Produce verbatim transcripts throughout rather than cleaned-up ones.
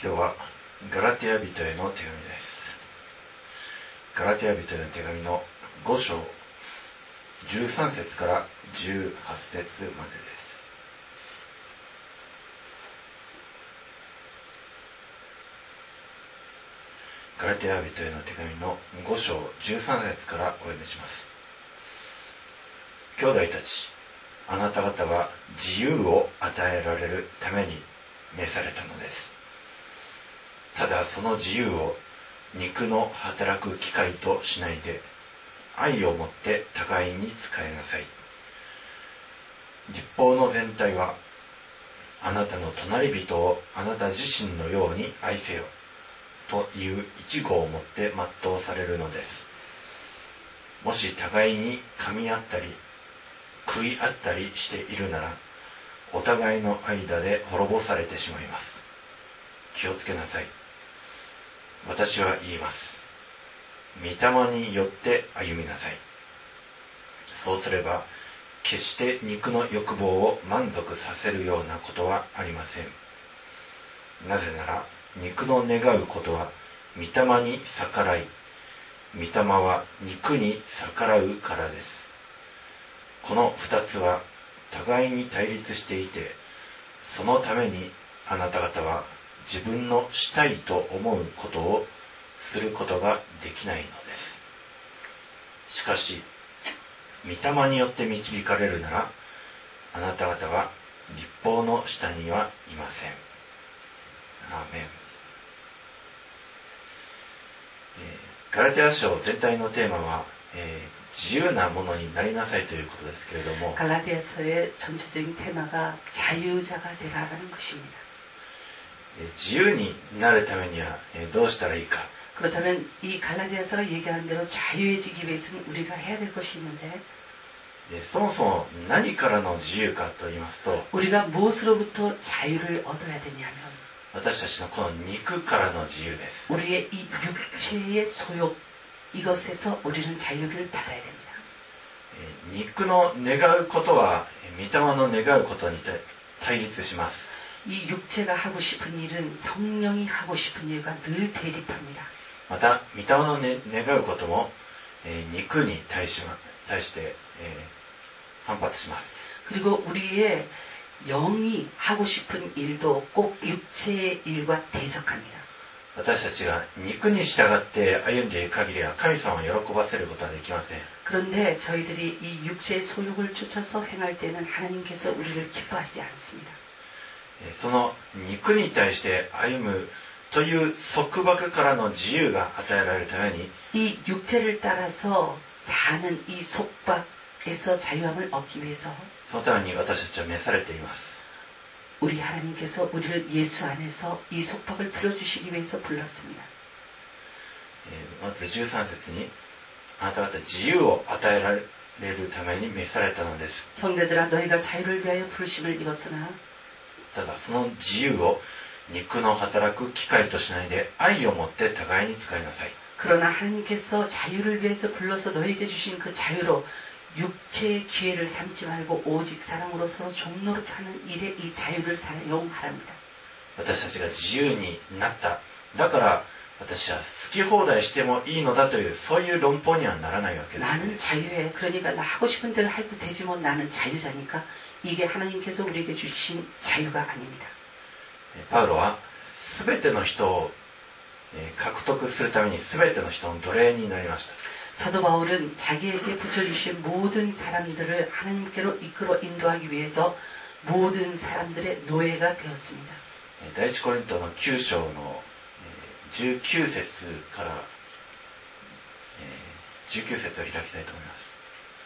今日はガラテヤ人への手紙です。ガラテヤ人への手紙のご章じゅうさん節からじゅうはち節までです。ガラテヤ人への手紙のご章じゅうさん節からお読みします。兄弟たち、あなた方は自由を与えられるために召されたのです。ただその自由を肉の働く機会としないで、愛をもって互いに使いなさい。律法の全体は、あなたの隣人をあなた自身のように愛せよという一語をもって全うされるのです。もし互いに噛み合ったり食い合ったりしているなら、お互いの間で滅ぼされてしまいます。気をつけなさい。私は言います。御霊によって歩みなさい。そうすれば、決して肉の欲望を満足させるようなことはありません。なぜなら、肉の願うことは御霊に逆らい、御霊は肉に逆らうからです。この二つは互いに対立していて、そのためにあなた方は自分のしたいと思うことをすることができないのです。しかし、御霊によって導かれるなら、あなた方は律法の下にはいません。アーメン。えー、ガラテヤ書全体のテーマは、えー自由なものになりなさいということですけれども、 갈라디아서의전체적인테마가자유자가되라라는것입니다。 自由になるためにはどうしたらいいか。 그렇다면 이 갈라디아서가 얘기하는 대로 자유해지기 위해서는 우리가 해야 될 것이 있는데, そもそも何からの自由かと言いますと、 우리가 무엇으로부터 자유를 얻어야 되냐면 私たちのこの肉からの自由です。 우리의 이 육체의 소욕, 이것에서 우리는 자유를 받아야 됩니다. 肉の願うことは御霊の願うことに対立します。 이 육체가 하고 싶은 일은 성령이 하고 싶은 일과 늘 대립합니다. また御霊の、ね、願うことも、えー、肉に対し、対して、えー、反発します。 그리고 우리의 영이 하고 싶은 일도 꼭 육체의 일과 대적합니다. 私たちが肉に従って歩んでいる限りは神様を喜ばせることはできません。 그런데 저희들이 이 육체의 소욕을 쫓아서 행할 때는 하나님께서 우리를 기뻐하지 않습니다. その肉に対して歩むという束縛からの自由が与えられるために、 이 육체를 따라서 사는 이 속박에서 자유함을 얻기 위해서 そのために私たちは召されています。 우리 하나님께서 우리를 예수 안에서 이 속박을 풀어주시기 위해서 불렀습니다. まずじゅうさん節に、あなた方自由を与えられるために召されたのです。 형제들아 너희가 자유를 위하여 부르심을 입었으나, ただその自由を肉の働く機会としないで愛をもって互いに使いなさい。 그러나 하나님께서 자유를 위해서 불러서 너희에게 주신 그 자유로 육체의 기회를 삼지 말고 오직 사랑으로 서로 종노릇하는 일에 이 자유를 사용하랍니다. 私たちが自由になった。だから私は好き放題してもいいのだという、そういう論法にはならないわけです。 나는 자유해. 그러니까 나 하고 싶은 대로 해도 되지 뭐 나는 자유자니까. 이게 하나님께서 우리에게 주신 자유가 아닙니다. パウロは全ての人を獲得するために全ての人の奴隷になりました。 사도 바울은 자기에게 붙여주신 모든 사람들을 하나님께로 이끌어 인도하기 위해서 모든 사람들의 노예가 되었습니다. 第一コリントのきゅう章のじゅうきゅう節からじゅうきゅう節を開きたいと思います。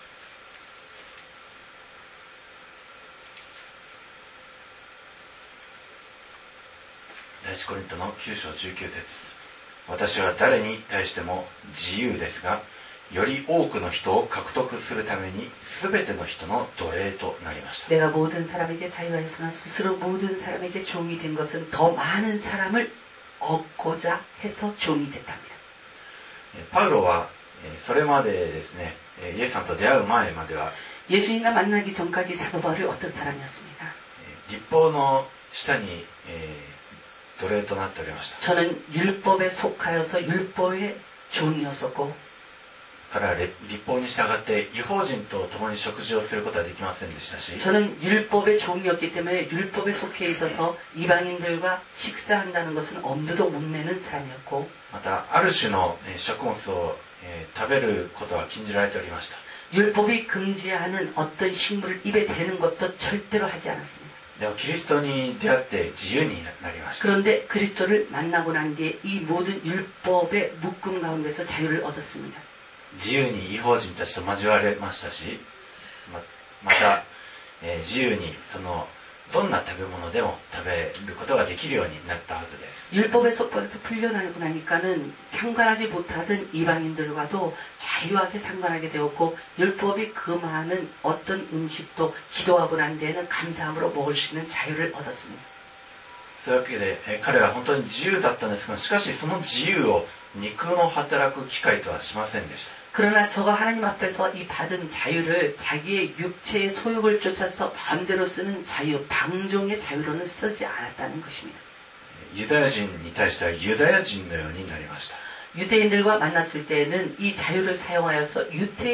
第一コリントのきゅう章じゅうきゅう節。私は誰に対しても自由ですが、より多くの人を獲得するために全ての人の奴隷となりました。 내가 모든 사람에게 자유하였으나 스스로 모든 사람에게 종이 된 것은 더 많은 사람을 얻고자 해서 종이 됐답니다. パウロはそれまでですね、イエスさんと出会う前までは 예수님과 만나기 전까지 사도 바울이 어떤 사람이었습니까? 律法の下に奴隷となっておりました。 저는 율법에 속하여서 율법의 종이었었고 彼は立法に従って違法人と共に食事をすることはできませんでしたし、 저는 율법의 종이었기 때문에 율법에 속해 있어서 이방인들과 식사한다는 것은 엄두도 못 내는 사람이었고 またある種の食物を食べることは禁じられておりました。 율법이 금지하는 어떤 식물을 입에 대는 것도 절대로 하지 않았습니다. でもキリストに出会って自由になりました。 그런데 그리스도를 만나고 난 뒤에 이 모든 율법의 묶음 가운데서 자유를 얻었습니다. 自由に違法人たちと交われましたし、 ま, また、えー、自由にそのどんな食べ物でも食べることができるようになったはずです。 율법의 속박에서 풀려나고 나니까는 상관하지 못하던 이방인들과도 자유하게 상관하게 되었고 율법이 금하는 어떤 음식도 기도하고 난 뒤에는 감사함으로 먹을 수 있는 자유를 얻었습니다. そういうわけで、えー、彼は本当に自由だったんですが、しかしその自由を肉の働く機会とはしませんでした。 그러나 저가 하나님 앞에서 이 받은 자유를 자기의 육체의 소욕을 쫓아서 마음대로 쓰는 자유, 방종의 자유로는 쓰지 않았다는 것입니다. ユダヤ人に対してはユダヤ人のようになりました。 유대인들과 만났을 때에는 이 자유를 사용하여서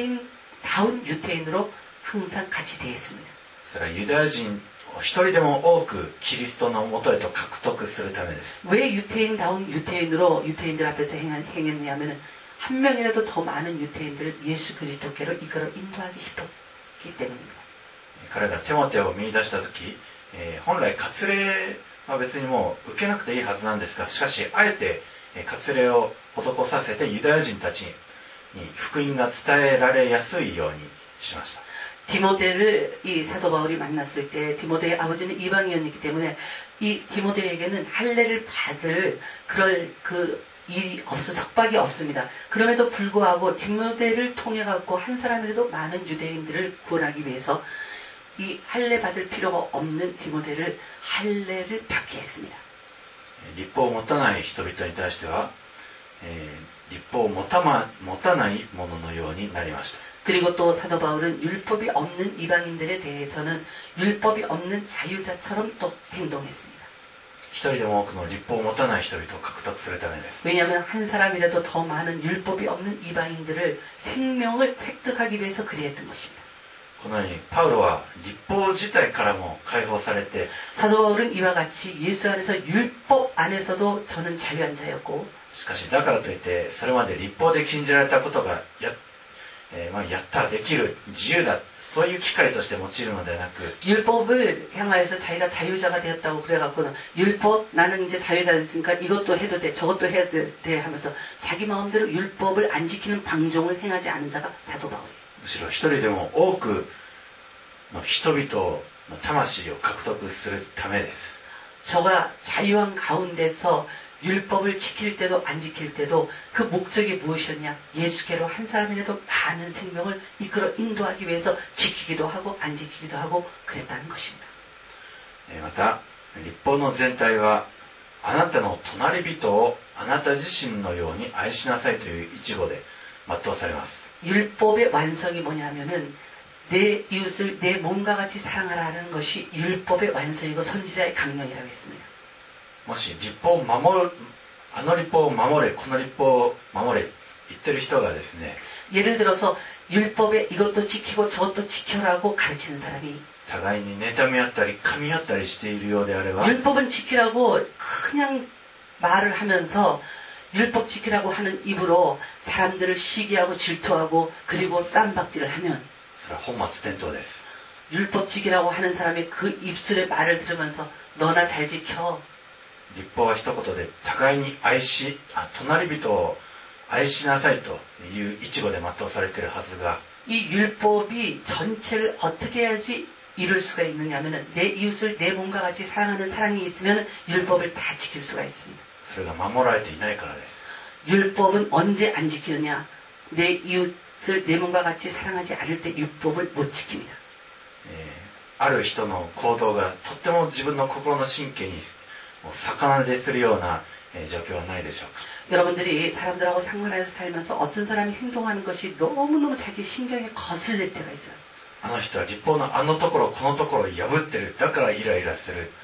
유대인다운 유대인으로 항상 같이 대했습니다. それはユダヤ人を一人でも多くキリストのもとへと獲得するためです。 왜 유대인다운 유대인으로 유대인들 앞에서 행했냐면은 한 명이라도 더 많은 유대인들을 예수 그리스도께로 이끌어 인도하기 싶었기 때문입니다. 彼がテモテを見出した時、えー、本来割礼は別にもう受けなくていいはずなんですが、しかしあえて割礼を施させてユダヤ人たちに福音が伝えられやすいようにしました。 디모데를 이 사도 바울이 만났을 때 디모데의 아버지는 이방인이었기 때문에 이 디모데에게는 할례를 받을 그럴 그 일이 없어 석박이 없습니다. 그럼에도 불구하고 디모데를 통해 갖고 한 사람이라도 많은 유대인들을 구원하기 위해서 이 할례 받을 필요가 없는 디모데를 할례를 받게 했습니다. 立法を持たない人々に対しては、えー、立法を持たま、持たないもののようになりました。 그리고 또 사도 바울은 율법이 없는 이방인들에 대해서는 율법이 없는 자유자처럼 또 행동했습니다. 一人でも多くの立法を持たない人々を獲得するためです。 왜냐하면 한 사람이라도 더 많은 율법이 없는 이방인들을 생명을 획득하기 위해서 그리했던 것입니다. このようにパウロは立法自体からも解放されて 사도 바울은 이와 같이 예수 안에서 율법 안에서도 저는 자유한 자였고 しかしだからといってそれまで立法で禁じられたことが や, えーまあ、やったできる自由だそういう機会として用いるのではなく 율법을 향하여서 자기가 자유자가 되었다고 그래갖고는 율법 나는 이제 자유자였으니까 이것도 해도 돼 저것도 해야 돼 하면서 자기 마음대로 율법을 안 지키는 방종을 행하지 않은 자가 사도 바울이에요. むしろ一人でも多くの人々の魂を獲得するためです。 저가 자유한 가운데서 율법을 지킬 때도 안 지킬 때도 그 목적이 무엇이었냐? 예수께로 한 사람이라도 많은 생명을 이끌어 인도하기 위해서 지키기도 하고 안 지키기도 하고 그랬다는 것입니다. また立法の全体はあなたの隣人をあなた自身のように愛しなさいという一語で全うされます。 율법의 완성이 뭐냐면은 내 이웃을 내 몸과 같이 사랑하라는 것이 율법의 완성이고 선지자의 강령이라고 했습니다. もし立法を守る、あの立法を守れ、この立法を守れ言ってる人がですね 예를 들어서 율법에 이것도 지키고 저것도 지켜라고 가르치는 사람이 互いに妬み合ったり噛み合ったりしているようであれば 율법은 지키라고 그냥 말을 하면서 율법 지키라고 하는 입으로 사람들을 시기하고 질투하고 그리고 쌈박질을 하면 それは本末転倒です。 율법 지키라고 하는 사람의 그 입술의 말을 들으면서 너나 잘 지켜 立法は一言で互いに愛し、あ、隣人を愛しなさいという一語で全うされているはずが 이 율법이 전체를 어떻게 해야지 이룰 수가 있느냐면은 내 이웃을 내 몸과 같이 사랑하는 사랑이 있으면 율법을 다 지킬 수가 있습니다. それが守られていないからです。 율법은 언제 안 지키느냐? 내 이웃을 내 몸과 같이 사랑하지 않을 때 율법을 못 지킵니다. ある人の行動がとっても自分の心の神経に逆なでするような状況はないでしょうか。 여러분들이 사람들하고 상관해서 살면서 어떤 사람이 행동하는 것이 너무너무 자기 신경에 거슬릴 때가 있어요. あの人は立法のあのところこのところを破ってるだからイライラする。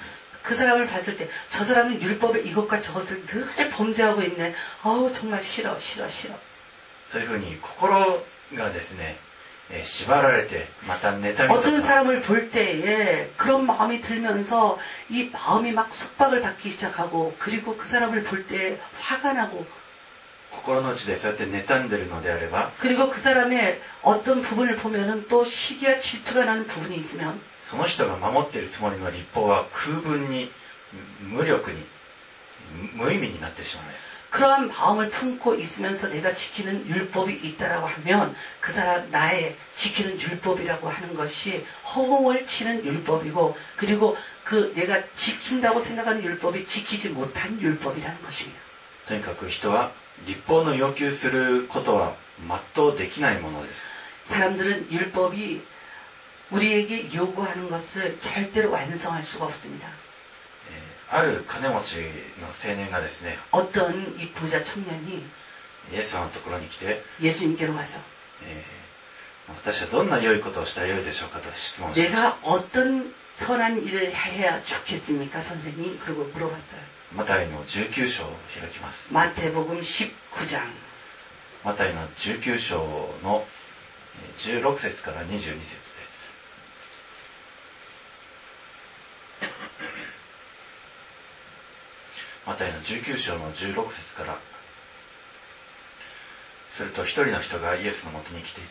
그 사람을 봤을 때 저 사람은 율법의 이것과 저것을 늘 범죄하고 있네. 어우 정말 싫어 싫어 싫어. そういうふうに心がですね、えー縛られて、また妬みと 어떤 か 사람을 볼 때에 그런 마음이 들면서 이 마음이 막 속박을 받기 시작하고 그리고 그 사람을 볼 때 화가 나고 心の内でそうやって妬んでるのであれば、 그리고 그 사람의 어떤 부분을 보면은 또 시기와 질투가 나는 부분이 있으면 その人が守っているつもりの立法は空分に、無力に、無意味になってしまうんです。 그러한 마음을 품고 있으면서 내가 지키는 율법이 있다라고 하면 그 사람 나의 지키는 율법이라고 하는 것이 허공을 치는 율법이고 그리고 그 내가 지킨다고 생각하는 율법이 지키지 못한 율법이라는 것입니다. とにかく人は立法の要求することは全うできないものです。 사람들은 율법이 우리에게 요구하는 것을 절대로 완성할 수가 없습니다. ある金持ちの青年がですね、 어떤 이 부자 청년이 イエス様のところに来て、 예수님께로 와서 えー私はどんな良いことをしたら良いでしょうかと質問しました。 내가 어떤 선한 일을 해야 좋겠습니까 선생님? 그리고 물어봤어요. マタイのじゅうきゅう章を開きます。 마태복음 십구 장 マタイのじゅうきゅう章のじゅうろく節からにじゅうに節です。マタイのじゅうきゅう章のじゅうろく節から。すると一人の人がイエスのもとに来ていった。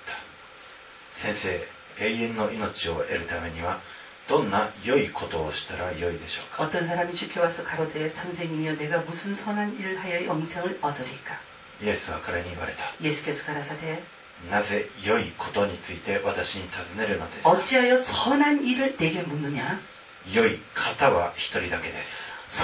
先生、永遠の命を得るためにはどんな良いことをしたら良いでしょうか。 어떤 사람이 주께 와서 가로되 선생님이여 내가 무슨 선한 일을 하여 영생을 얻으리까. イエスは彼に言われた。 예수께서 가라사대 なぜ良いことについて私に尋ねるのですか。 어찌하여 선한 일을 내게 묻느냐. 良い方は一人だけです。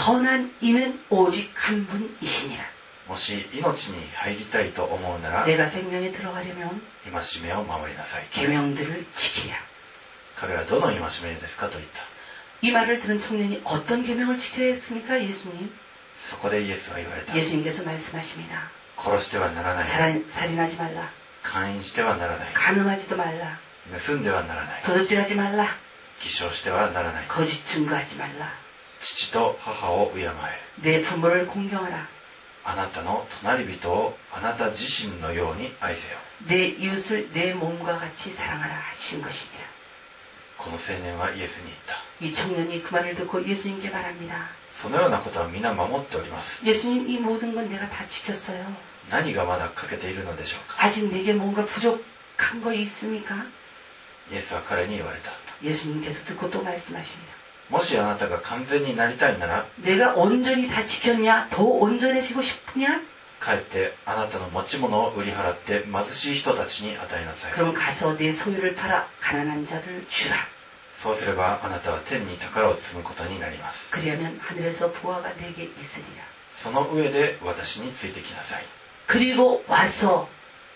선한 이는 오직 한 분이시니라. もし命に入りたいと思うなら 내가 생명에 들어가려면 戒めを守りなさい。 계명들을 지키랴. 彼はどの戒めですかと言った。 이 말을 들은 청년이 어떤 계명을 지켜야 했습니까 예수님? そこでイエスは言われた。 예수님께서 말씀하십니다. 殺してはならない。 살인, 살인하지 말라. 姦淫してはならない。 간음하지도 말라. 盗んではならない。 도둑질하지 말라. 偽証してはならない。 거짓 증거하지 말라. 父と母を敬え。 내 부모를 공경하라. あなたの隣人をあなた自身のように愛せよ。 내 이웃을 내 몸과 같이 사랑하라 하신 것이니라. この青年はイエスに言った。 이 청년이 그 말을 듣고 예수님께 말합니다. そのようなことは皆守っております。 예수님 이 모든 건 내가 다 지켰어요. 何がまだ欠けているのでしょうか。 아직 내게 뭔가 부족한 거 있습니까? イエスは彼に言われた。 예수님께서 듣고 또 말씀하십니다. もしあなたが完全になりたいなら 내가 온전히 다 지켰냐? 더 온전해지고 싶으냐? 帰ってあなたの持ち物を売り払って貧しい人たちに与えなさい。 그럼 가서 내 소유를 팔아 가난한 자들 주라. そうすればあなたは天に宝を積むことになります。 그리하면 하늘에서 보화가 내게 있으리라. その上で私についてきなさい。 그리고 와서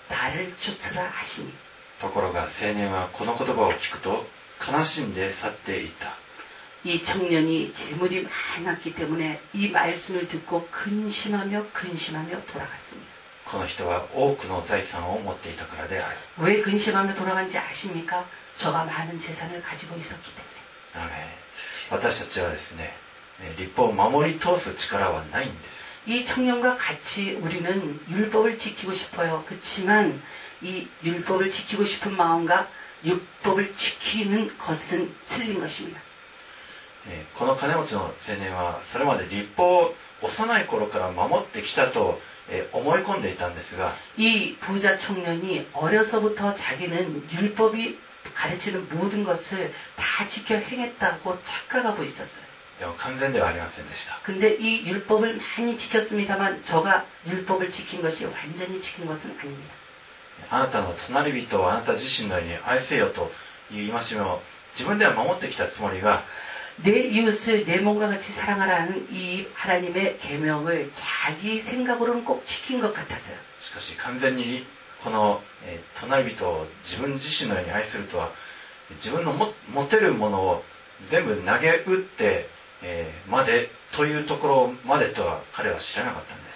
나를 쫓으라 하시니. ところが青年はこの言葉を聞くと悲しんで去っていった。 이 청년이 재물이 많았기 때문에 이 말씀을 듣고 근심하며 근심하며 돌아갔습니다. この人は多くの財産を持っていたからである。 왜 근심하며 돌아간지 아십니까? 저가 많은 재산을 가지고 있었기 때문에. アーメン。私たちはですね、律法を守り通す力はないんです。 이 청년과 같이 우리는 율법을 지키고 싶어요. 그렇지만 이 율법을 지키고 싶은 마음과 율법을 지키는 것은 틀린 것입니다. この金持ちの青年はそれまで律法を幼い頃から守ってきたと思い込んでいたんですが、 이 부자 청년이 어려서부터 자기는 율법이 가르치는 모든 것을 다 지켜 행했다고 착각하고 있었어요. でも完全ではありませんでした。 근데 이 율법을 많이 지켰습니다만 저가 율법을 지킨 것이 완전히 지킨 것은 아닙니다. あなたの隣人をあなた自身のように愛せよという戒めを自分では守ってきたつもりが、 내 이웃을 내 몸과 같이 사랑하라는 이 하나님의 계명을 자기 생각으로는 꼭 지킨 것 같았어요. しかし完全にこの、えー、隣人を自分自身のように愛するとは、自分のも持てるものを全部投げ打って、えー、までというところまでとは彼は知らなかったんです。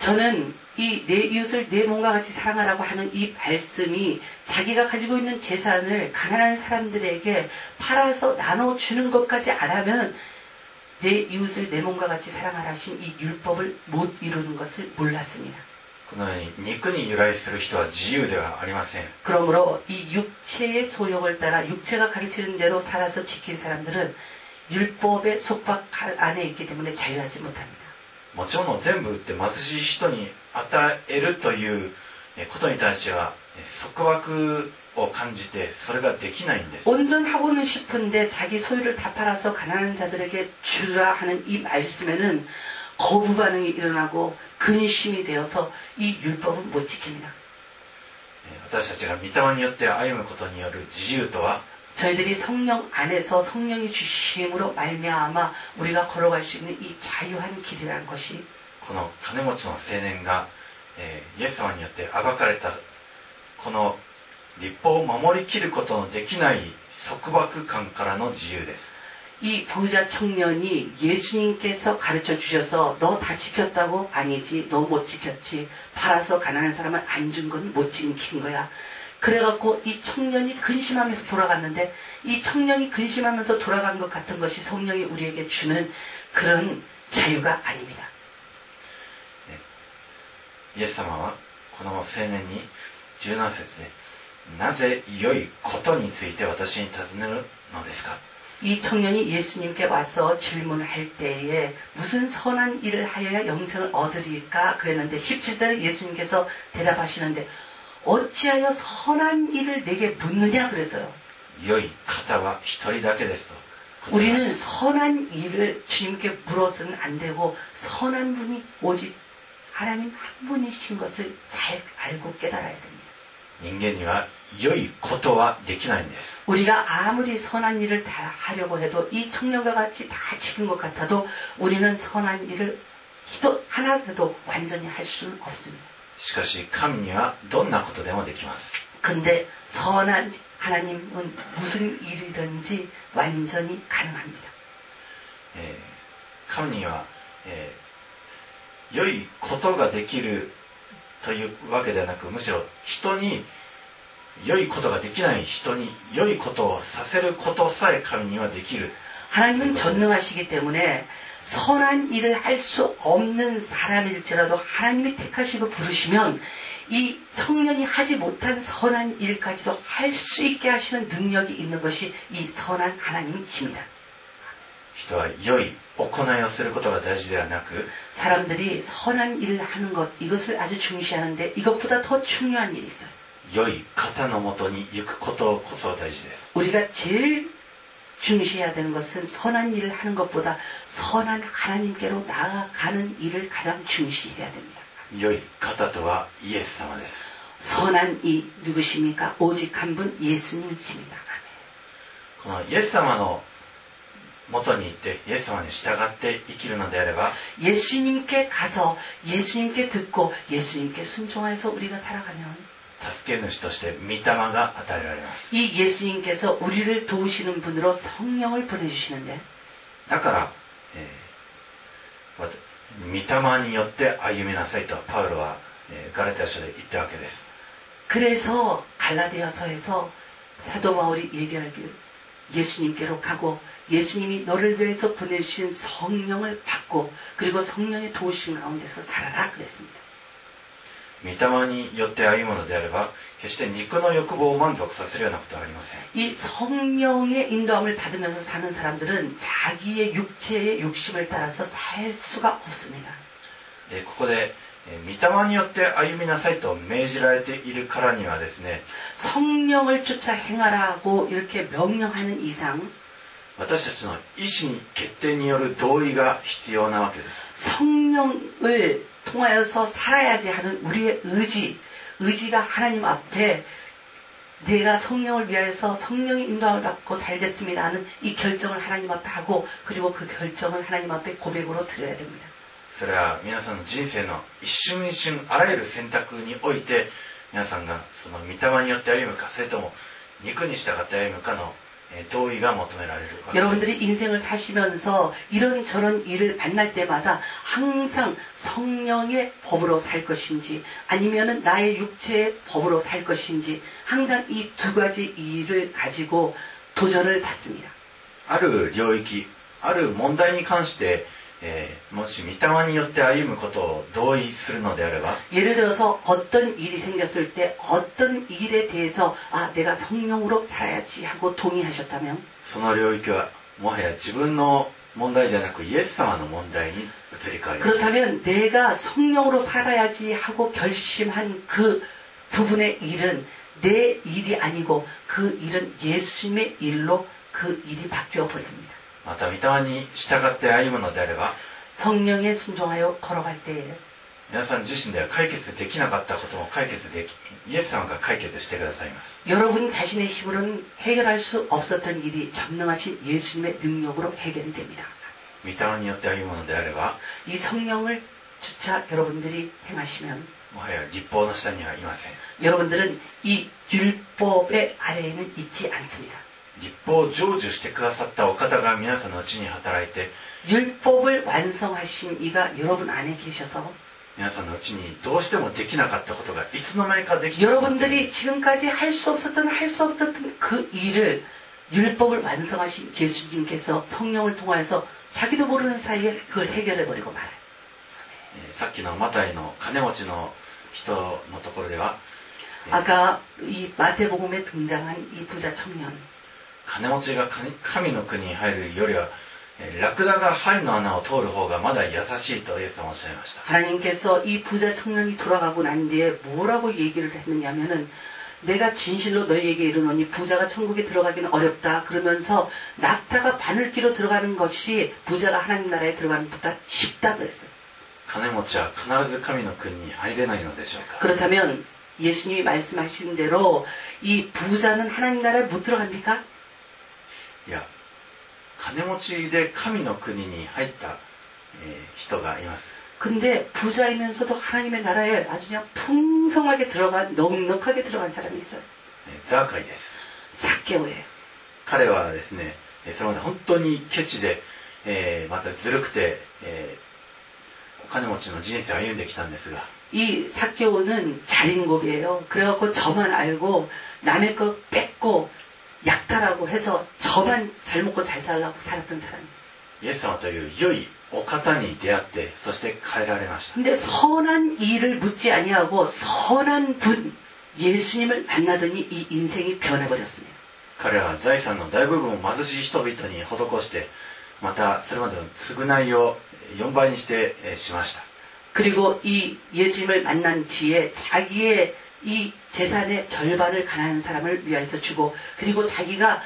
저는 이 내 이웃을 내 몸과 같이 사랑하라고 하는 이 말씀이 자기가 가지고 있는 재산을 가난한 사람들에게 팔아서 나눠주는 것까지 안 하면 내 이웃을 내 몸과 같이 사랑하라 하신 이 율법을 못 이루는 것을 몰랐습니다. このように肉に由来する人は自由ではありません。 그러므로 이 육체의 소욕을 따라 육체가 가르치는 대로 살아서 지킨 사람들은 율법의 속박 안에 있기 때문에 자유하지 못합니다. もちろん全部売って貧しい人に与えるということに対しては束縛を感じてそれができないんです。 온전하고는 싶은데 자기 소유를 다 팔아서 가난한 자들에게 주라 하는 이 말씀에는 거부 반응이 일어나고 근심이 되어서 이 율법은 못 지킵니다. 私たちが御霊によって歩むことによる自由とは 저희들이 성령 안에서 성령이 주심으로 말미암아 우리가 걸어갈 수 있는 이 자유한 길이라는 것이 この金持ちの青年が、えー、イエス様によって暴かれたこの律法を守りきることのできない束縛感からの自由です。 이 부자 청년이 예수님께서 가르쳐 주셔서 너 다 지켰다고? 아니지. 너 못 지켰지. 팔아서 가난한 사람을 안 준 건 못 지킨 거야. 그래갖고 이 청년이 근심하면서 돌아갔는데 이 청년이 근심하면서 돌아간 것 같은 것이 성령이 우리에게 주는 그런 자유가 아닙니다. イエス様はこの青年にじゅうなな節でなぜ良いことについて私に尋ねるのですか? 이 청년이 예수님께 와서 질문을 할 때에 무슨 선한 일을 하여야 영생을 얻으리까 그랬는데 십칠 절에 예수님께서 대답하시는데 어찌하여 선한 일을 내게 묻느냐 그랬어요. 良い方は一人だけですと。 우리는 선한 일을 주님께 물어서는 안 되고 선한 분이 오직 하나님 한 분이신 것을 잘 알고 깨달아야 됩니다. 人間には良いことはできないんです。 우리가 아무리 선한 일을 다 하려고 해도 이 청년과 같이 다 지킨 것 같아도 우리는 선한 일을 하나라도 완전히 할 수는 없습니다. しかし神にはどんなことでもできます。 근데 선한 하나님은 무슨 일이든지 완전히 가능합니다. えー、神には、えー、良いことができるというわけではなく、むしろ人に良いことができない人に良いことをさせることさえ神にはできる。 하나님은 전능하시기 때문에 선한 일을 할 수 없는 사람일지라도 하나님이 택하시고 부르시면 이 청년이 하지 못한 선한 일까지도 할 수 있게 하시는 능력이 있는 것이 이 선한 하나님이십니다. 人は良い行いをすることが大事ではなく 사람들이 선한 일을 하는 것 이것을 아주 중시하는데 이것보다 더 중요한 일이 있어요. 良い方のもとに行くことこそ大事です。 우리가 제일 중시해야 되는 것은 선한 일을 하는 것보다 선한 하나님께로 나아가는 일을 가장 중시해야 됩니다. 良い方とはイエス様です。 선한 이 누구십니까? 오직 한 분 예수님이십니다. このイエス様の元に行ってイエス様に従って生きるのであれば 예수님께 가서 예수님께 듣고 예수님께 순종해서 우리가 살아가면 助け主として御霊が与えられます。 이 예수님께서 우리를 도우시는 분으로 성령을 보내주시는데 だから、えー、御霊によって歩みなさいとパウロは、えー、ガラテヤ書で言ったわけです。 그래서 갈라디아서에서 사도 바울이 얘기하길 예수님께로 가고 예수님이 너를 위해서 보내주신 성령을 받고 그리고 성령의 도우심 가운데서 살아라 그랬습니다. 御霊によって歩むのであれば決して肉の欲望を満足させるようなことはありません。 이 성령의 인도함을 받으면서 사는 사람들은 자기의 육체의 욕심을 따라서 살 수가 없습니다. でここで御霊によって歩みなさいと命じられているからにはですね 성령을 쫓아 행하라고 이렇게 명령하는 이상 私たちの意思に決定による同意が必要なわけです。 성령을 통하여서 살아야지 하는 우리의 의지, 의지가 하나님 앞에 내가 성령을 위하여서 성령의 인도함을 받고 살겠습니다 하는 이 결정을 하나님 앞에 하고 그리고 그 결정을 하나님 앞에 고백으로 드려야 됩니다. それは皆さんの人生の一瞬一瞬あらゆる選択において皆さんがその御霊によって歩むかそれとも肉に従って歩むかの同意が求められるわけです。 여러분들이 인생을 사시면서 이런저런 일을 만날 때마다 항상 성령의 법으로 살 것인지 아니면은 나의 육체의 법으로 살 것인지 항상 이 두 가지 일을 가지고 도전을 받습니다. ある領域ある問題に関して、えー、もし御霊によって歩むことを同意するのであれば 예를 들어서 어떤 일이 생겼을 때 어떤 일에 대해서 아 내가 성령으로 살아야지 하고 동의하셨다면 その領域はもはや自分の問題ではなくイエス様の問題に移り変わります。 그렇다면 내가 성령으로 살아야지 하고 결심한 그 부분의 일은 내 일이 아니고 그 일은 예수님의 일로 그 일이 바뀌어 버립니다. また御霊に従って歩むのであれば 성령에 순종하여 걸어갈 때에 皆さん自身では解決できなかったことも解決できイエス様が解決してくださいます。 여러분 자신의 힘으로는 해결할 수 없었던 일이 전능하신 예수님의 능력으로 해결이 됩니다. 御霊によって歩むのであれば 이 성령을 주차 여러분들이 행하시면 もはや律法の下にはいません。 여러분들은 이 율법의 아래에는 있지 않습니다. 律法を成就してくださったお方が皆さんのうちに働いて 율법을 완성하신 이가 여러분 안에 계셔서 皆さんのうちにどうしてもできなかったことがいつの間にかできてしまって 여러분들이 지금까지 할 수 없었던 할 수 없었던 그 일을 율법을 완성하신 예수님께서 성령을 통하여서 자기도 모르는 사이에 그걸 해결해버리고 말아요. さっきのマタイの金持ちの人のところでは 아까 이 마태복음에 등장한 이 부자 청년 金持ちが神の国に入るよりはラクダが針の穴を通る方がまだ優しいとイエス様はおっしゃいました。 하나님께서 이 부자 청년이 돌아가고 난 뒤에 뭐라고 얘기를 했느냐면은 내가 진실로 너희에게 이르노니 부자가 천국에 들어가기는 어렵다. 그러면서 낙타가 바늘기로 들어가는 것이 부자가 하나님 나라에 들어가는 것보다 쉽다 그랬어요. 金持ちは必ず神の国に入れないのでしょうか。 그렇다면 예수님이 말씀하신 대로 이 부자는 하나님 나라에 못 들어갑니까? いや、金持ちで神の国に入った、えー、人がいます。 근데 부자이면서도 하나님의 나라에 아주 그냥 풍성하게 들어간, 넉넉하게 들어간 사람이 있어요. ザーカイです。 삭개오예요. 彼はですね、それまで本当にケチで、えー、またずるくて、えー、お金持ちの人生を歩んできたんですが、 이 삭개오는 자린고비예요. 그래갖고 저만 알고 남의 거 뺏고 약탈하고 해서 저만 잘 먹고 잘 살라고 살았던 사람이에요. イエス様という良いお方に出会って、そして変えられました。 근데 선한 일을 묻지 아니하고 선한 분 예수님을 만나더니 이 인생이 변해버렸습니다. 彼は財産の大部分を貧しい人々に施して、またそれまでの償いをよんばいにしてしました。 그리고 이 예수님을 만난 뒤에 자기의 이 재산의 절반을 가난한 사람을 위하여서 주고 그리고 자기가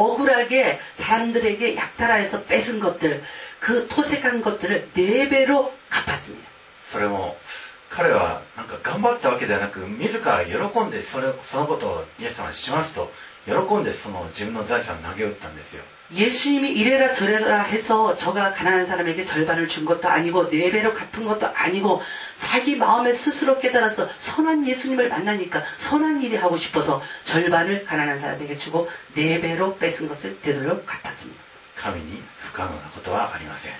억울하게 사람들에게 약탈하여서 뺏은 것들 그 토색한 것들을 네 배로 갚았습니다. それも彼はなんか頑張ったわけではなく自ら喜んでそれそのことをイエス様にしますと喜んでその自分の財産を投げ打ったんですよ。 예수님이 이래라 저래라 해서 저가 가난한 사람에게 절반을 준 것도 아니고 네 배로 갚은 것도 아니고 자기 마음에 스스로 깨달아서 선한 예수님을 만나니까 선한 일이 하고 싶어서 절반을 가난한 사람에게 주고 네 배로 뺏은 것을 되돌려 갚았습니다. 神に不可能なことはありません。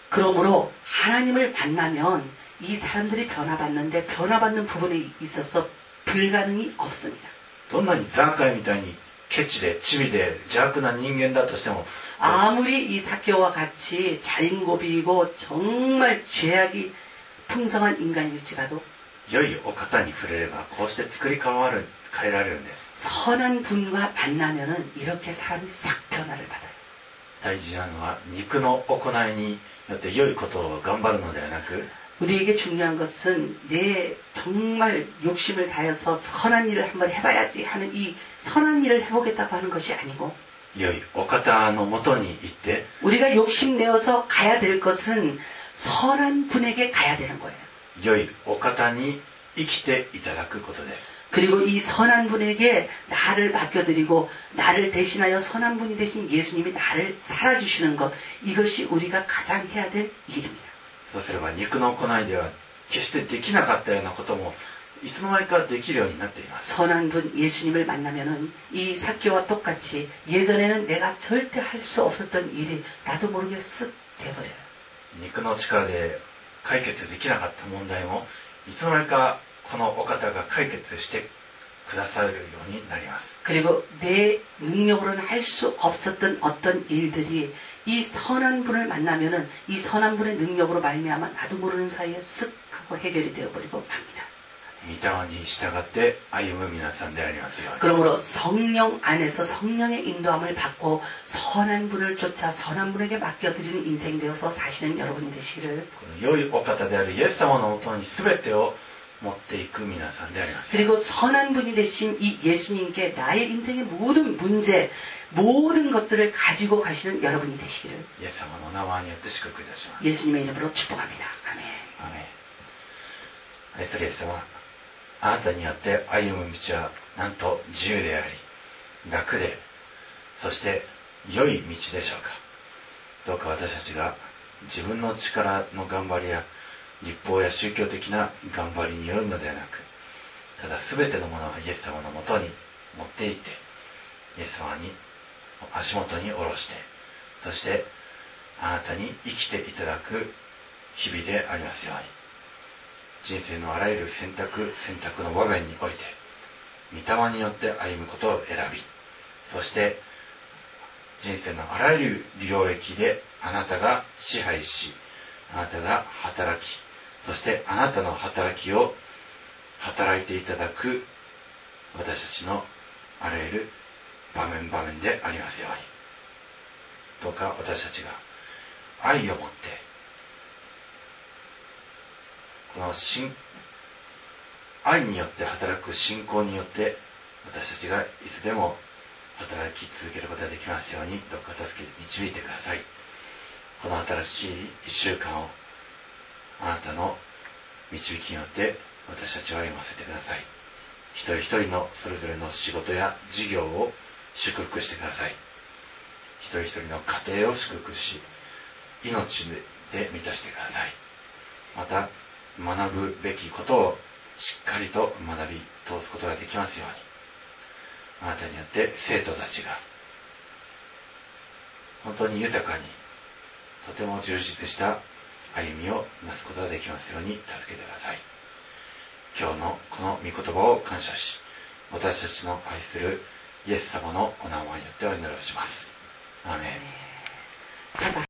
그러므로 하나님을 만나면 이 사람들이 변화받는데 변화받는 부분에 있어서 불가능이 없습니다. どんなにザーカイみたいにケチでチビで邪悪な人間だとしても 아무리 이 삭개오와 같이 자린고비이고 정말 죄악이 풍성한 인간일지라도 良いお方に触れればこうして作り変わる変えられるんです。 선한 분과 만나면은 이렇게 사람이 싹 변화를 받아요. 大事なのは肉の行いによって良いことを頑張るのではなく 우리에게 중요한 것은 내 정말 욕심을 다해서 선한 일을 한번 해봐야지 하는 이 선한 일을 해보겠다고 하는 것이 아니고 良いお方のもとに行って 우리가 욕심내어서 가야 될 것은 선한 분에게 가야 되는 거예요. 良いお方に生きていただくことです。 그리고 이 선한 분에게 나를 맡겨드리고 나를 대신하여 선한 분이 되신 예수님이 나를 살아주시는 것 이것이 우리가 가장 해야 될 일입니다. そうすれば肉の行いでは決してできなかったようなこともいつの間にかできるようになっています。 선한 분 예수님을 만나면은 이 삭개오와 똑같이 예전에는 내가 절대 할 수 없었던 일이 나도 모르게 쓱 돼버려요. 肉の力で解決できなかった問題もいつの間にかこのお方が解決してくださるようになります。 그리고 내 능력으로는 할 수 없었던 어떤 일들이 이 선한 분을 만나면은 이 선한 분의 능력으로 말미암아 나도 모르는 사이에 쓱 하고 해결이 되어버리고 맙니다. 御霊に従って歩む皆さんでありますように。 그러므로 성령 안에서 성령의 인도함을 받고 선한 분을 쫓아 선한 분에게 맡겨드리는 인생 되어서 사시는 여러분이 되시기를. この良いお方であるイエス様のもとに全てを持っていく皆さんであります。 그리고 선한 분이 되신 이 예수님께 나의 인생의 모든 문제, 모든 것들을 가지고 가시는 여러분이 되시기를. イエス様の名前によって祝福いたします。 예수님의 이름으로 축복합니다. 아멘. アーメン。愛するイエス様、あなたによって歩む道はなんと自由であり、楽で、そして良い道でしょうか。どうか私たちが自分の力の頑張りや立法や宗教的な頑張りによるのではなく、ただ全てのものをイエス様のもとに持っていって、イエス様に足元に下ろして、そしてあなたに生きていただく日々でありますように。人生のあらゆる選択選択の場面において御霊によって歩むことを選び、そして人生のあらゆる領域であなたが支配し、あなたが働き、そしてあなたの働きを働いていただく私たちのあらゆる場面場面でありますように。どうか私たちが愛を持ってこの信愛によって働く信仰によって私たちがいつでも働き続けることができますように、どうか助けて導いてください。この新しい一週間をあなたの導きによって私たちを歩ませてください。一人一人のそれぞれの仕事や事業を祝福してください。一人一人の家庭を祝福し、命で満たしてください。また学ぶべきことをしっかりと学び通すことができますように、あなたによって生徒たちが本当に豊かにとても充実した歩みをなすことができますように助けてください。今日のこの御言葉を感謝し、私たちの愛するイエス様のお名前によってお祈りをします。アーメン。